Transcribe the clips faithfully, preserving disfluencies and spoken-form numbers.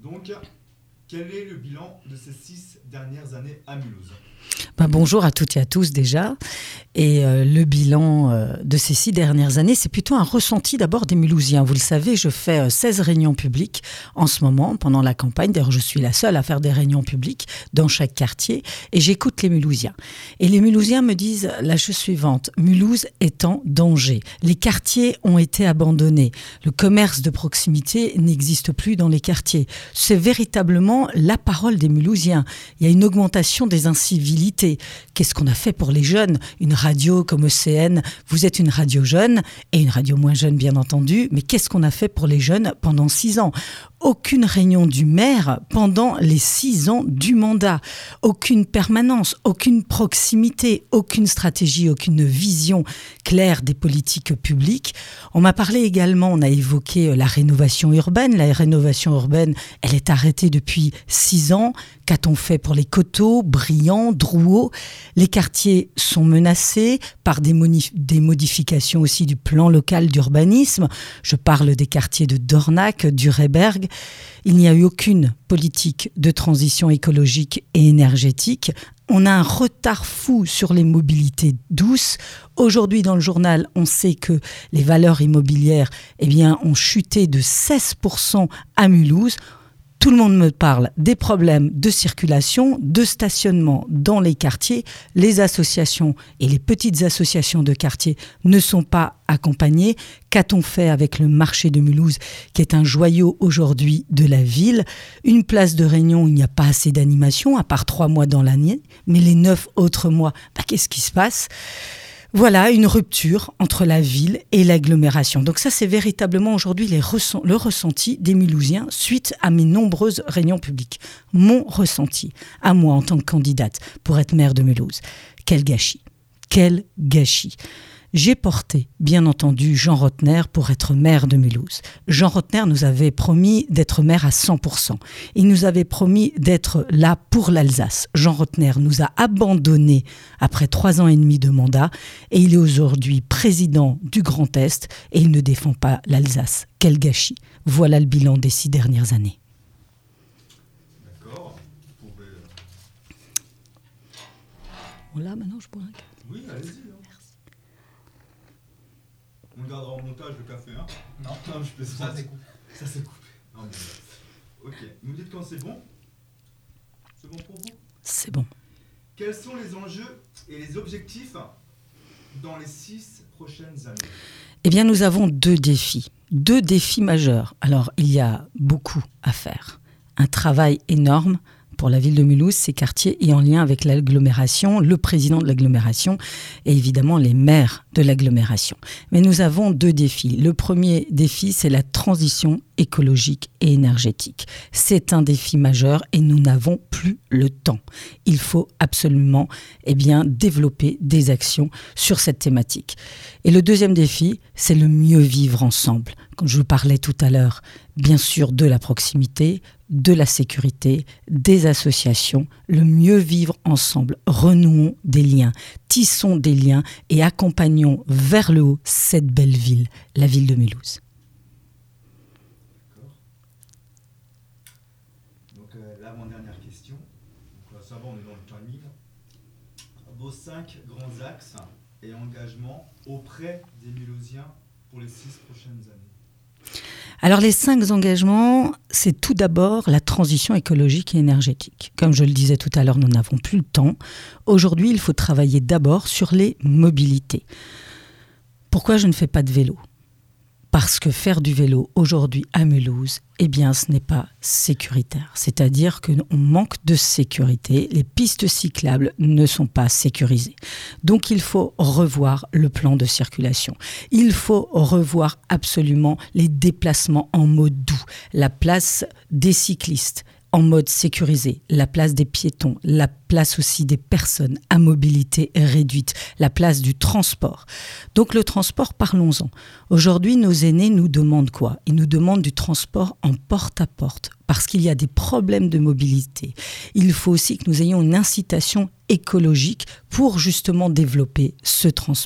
Donc, quel est le bilan de ces six dernières années à Mulhouse ? Ben bonjour à toutes et à tous déjà. Et euh, le bilan euh, de ces six dernières années, c'est plutôt un ressenti d'abord des Mulhousiens. Vous le savez, je fais euh, seize réunions publiques en ce moment, pendant la campagne. D'ailleurs, je suis la seule à faire des réunions publiques dans chaque quartier. Et j'écoute les Mulhousiens. Et les Mulhousiens me disent la chose suivante. Mulhouse est en danger. Les quartiers ont été abandonnés. Le commerce de proximité n'existe plus dans les quartiers. C'est véritablement la parole des Mulhousiens. Il y a une augmentation des incivilités. Qu'est-ce qu'on a fait pour les jeunes ? Une radio comme E C N, vous êtes une radio jeune et une radio moins jeune bien entendu, mais qu'est-ce qu'on a fait pour les jeunes pendant six ans ? Aucune réunion du maire pendant les six ans du mandat. Aucune permanence, aucune proximité, aucune stratégie, aucune vision claire des politiques publiques. On m'a parlé également, on a évoqué la rénovation urbaine. La rénovation urbaine, elle est arrêtée depuis six ans. Qu'a-t-on fait pour les Coteaux, Briand, Drouot ? Les quartiers sont menacés par des, monif- des modifications aussi du plan local d'urbanisme. Je parle des quartiers de Dornac, d'Ureberg. Il n'y a eu aucune politique de transition écologique et énergétique. On a un retard fou sur les mobilités douces. Aujourd'hui, dans le journal, on sait que les valeurs immobilières eh bien, ont chuté de seize pour cent à Mulhouse. Tout le monde me parle des problèmes de circulation, de stationnement dans les quartiers. Les associations et les petites associations de quartier ne sont pas accompagnées. Qu'a-t-on fait avec le marché de Mulhouse, qui est un joyau aujourd'hui de la ville ? Une place de réunion, il n'y a pas assez d'animation, à part trois mois dans l'année. Mais les neuf autres mois, bah, qu'est-ce qui se passe ? Voilà, une rupture entre la ville et l'agglomération. Donc ça, c'est véritablement aujourd'hui les ressent- le ressenti des Mulhousiens suite à mes nombreuses réunions publiques. Mon ressenti, à moi en tant que candidate pour être maire de Mulhouse. Quel gâchis, quel gâchis. J'ai porté, bien entendu, Jean Rottner pour être maire de Mulhouse. Jean Rottner nous avait promis d'être maire à cent pour cent. Il nous avait promis d'être là pour l'Alsace. Jean Rottner nous a abandonnés après trois ans et demi de mandat et il est aujourd'hui président du Grand Est et il ne défend pas l'Alsace. Quel gâchis. Voilà le bilan des six dernières années. D'accord. Vous pouvez... Voilà, maintenant je bois un café. Oui, allez-y. Hein. On gardera en montage le café, hein ? Non, non, je peux ça, c'est coupé. Ça, c'est coupé. Non, mais... Ok. Vous me dites quand c'est bon ? C'est bon pour vous ? C'est bon. Quels sont les enjeux et les objectifs dans les six prochaines années ? Eh bien, nous avons deux défis. Deux défis majeurs. Alors, il y a beaucoup à faire. Un travail énorme pour la ville de Mulhouse, ses quartiers et en lien avec l'agglomération, le président de l'agglomération et évidemment les maires de l'agglomération. Mais nous avons deux défis. Le premier défi, c'est la transition écologique et énergétique. C'est un défi majeur et nous n'avons plus le temps. Il faut absolument eh bien, développer des actions sur cette thématique. Et le deuxième défi, c'est le mieux vivre ensemble. Comme je vous parlais tout à l'heure, bien sûr de la proximité, de la sécurité, des associations, le mieux vivre ensemble. Renouons des liens, tissons des liens et accompagnons vers le haut cette belle ville, la ville de Mulhouse. D'accord. Donc euh, l'avant-dernière question. Donc, ça va, on est dans le timing. Vos cinq grands axes et engagements auprès des Mulhousiens pour les six prochaines années. Alors les cinq engagements, c'est tout d'abord la transition écologique et énergétique. Comme je le disais tout à l'heure, nous n'avons plus le temps. Aujourd'hui, il faut travailler d'abord sur les mobilités. Pourquoi je ne fais pas de vélo ? Parce que faire du vélo aujourd'hui à Mulhouse, eh bien, ce n'est pas sécuritaire. C'est-à-dire qu'on manque de sécurité. Les pistes cyclables ne sont pas sécurisées. Donc, il faut revoir le plan de circulation. Il faut revoir absolument les déplacements en mode doux. La place des cyclistes en mode sécurisé, la place des piétons, la place aussi des personnes à mobilité réduite, la place du transport. Donc le transport, parlons-en. Aujourd'hui, nos aînés nous demandent quoi ? Ils nous demandent du transport en porte-à-porte, parce qu'il y a des problèmes de mobilité. Il faut aussi que nous ayons une incitation écologique pour justement développer ce transport.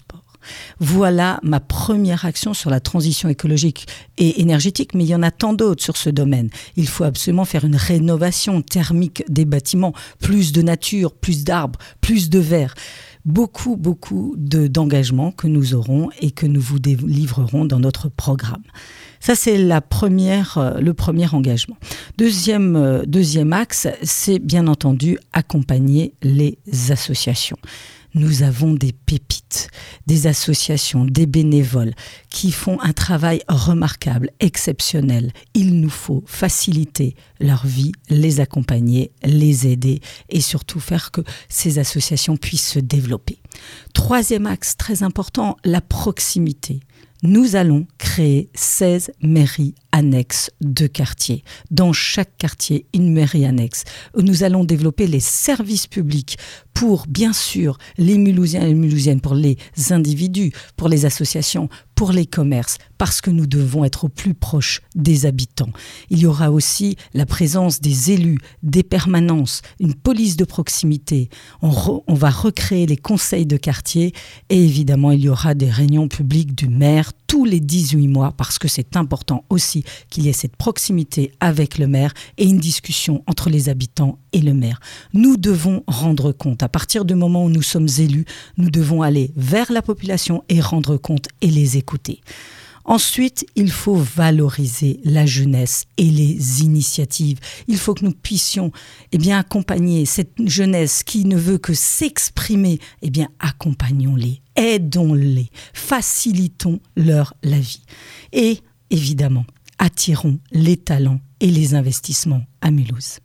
Voilà ma première action sur la transition écologique et énergétique, mais il y en a tant d'autres sur ce domaine. Il faut absolument faire une rénovation thermique des bâtiments, plus de nature, plus d'arbres, plus de verre. Beaucoup, beaucoup de, d'engagements que nous aurons et que nous vous délivrerons dans notre programme. Ça, c'est la première, euh, le premier engagement. Deuxième, euh, deuxième axe, c'est bien entendu accompagner les associations. Nous avons des pépites, des associations, des bénévoles qui font un travail remarquable, exceptionnel. Il nous faut faciliter leur vie, les accompagner, les aider et surtout faire que ces associations puissent se développer. Troisième axe très important, la proximité. Nous allons créer seize mairies annexes de quartier. Dans chaque quartier, une mairie annexe. Nous allons développer les services publics pour, bien sûr, les Mulhousiens et les Mulhousiennes, pour les individus, pour les associations, pour les commerces, parce que nous devons être au plus proche des habitants. Il y aura aussi la présence des élus, des permanences, une police de proximité. On, re, on va recréer les conseils de quartier et évidemment, il y aura des réunions publiques du maire tous les dix-huit mois parce que c'est important aussi qu'il y ait cette proximité avec le maire et une discussion entre les habitants et le maire. Nous devons rendre compte. À partir du moment où nous sommes élus, nous devons aller vers la population et rendre compte et les écouter. Ensuite, il faut valoriser la jeunesse et les initiatives. Il faut que nous puissions eh bien, accompagner cette jeunesse qui ne veut que s'exprimer. Eh bien, accompagnons-les, aidons-les, facilitons-leur la vie. Et évidemment, attirons les talents et les investissements à Mulhouse.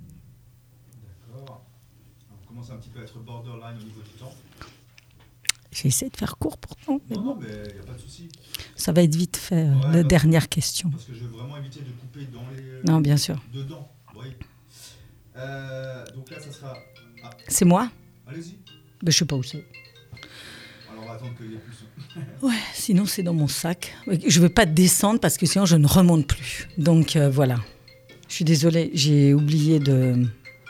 D'accord. On commence un petit peu à être borderline au niveau du temps. J'ai essayé de faire court pourtant. Mais non, bon. non, mais il n'y a pas de souci. Ça va être vite fait, euh, ouais, la non, dernière question. Parce que je veux vraiment éviter de couper dans les... Non, bien sûr. Dedans, oui. Euh, donc là, ça sera... Ah. C'est moi ? Allez-y. Ben, je ne sais pas où c'est. Alors, on va attendre qu'il y ait plus. Ouais, sinon c'est dans mon sac. Je ne veux pas descendre parce que sinon je ne remonte plus. Donc euh, voilà. Je suis désolée, j'ai oublié de...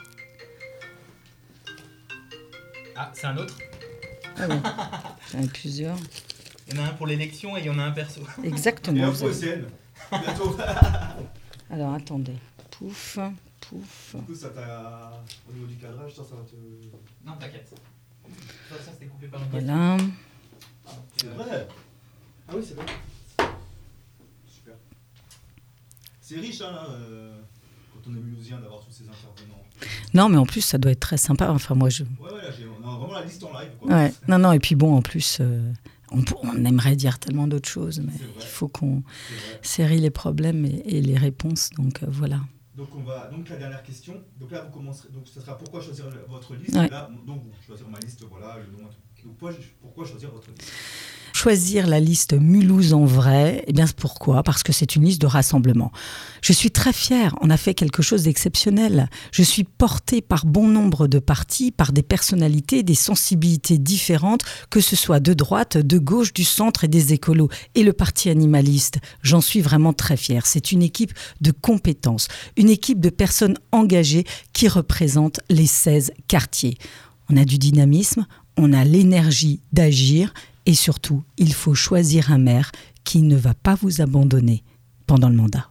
Ah, c'est un autre ? Ah oui, j'en ai plusieurs. Il y en a un pour l'élection et il y en a un perso. Exactement. Et un pour O C N. Bientôt. Alors attendez. Pouf, pouf. Du coup, ça t'a... Au niveau du cadrage, ça, ça va te... Non, t'inquiète. De toute façon, c'était coupé par une Voilà. C'est vrai. Ah oui, c'est vrai. Super. C'est riche, hein, là, euh, quand on est mulhousien, d'avoir tous ces intervenants. Non, mais en plus, ça doit être très sympa. Enfin, moi, je... Ouais, ouais, là, j'ai... on a vraiment la liste en live, quoi. Ouais. Non, non, et puis bon, en plus, euh, on, on aimerait dire tellement d'autres choses, mais il faut qu'on série les problèmes et, et les réponses, donc euh, voilà. Donc, on va... donc, la dernière question. Donc là, vous commencerez... Donc, ça sera pourquoi choisir votre liste. Ouais. Là, donc, vous choisir ma liste, voilà, le nom. Donc, pourquoi, pourquoi choisir votre liste ? Choisir la liste Mulhouse en vrai, eh bien pourquoi ? Parce que c'est une liste de rassemblement. Je suis très fière, on a fait quelque chose d'exceptionnel. Je suis portée par bon nombre de partis, par des personnalités, des sensibilités différentes, que ce soit de droite, de gauche, du centre et des écolos. Et le parti animaliste, j'en suis vraiment très fière. C'est une équipe de compétences, une équipe de personnes engagées qui représentent les seize quartiers. On a du dynamisme, on a l'énergie d'agir. Et surtout, il faut choisir un maire qui ne va pas vous abandonner pendant le mandat.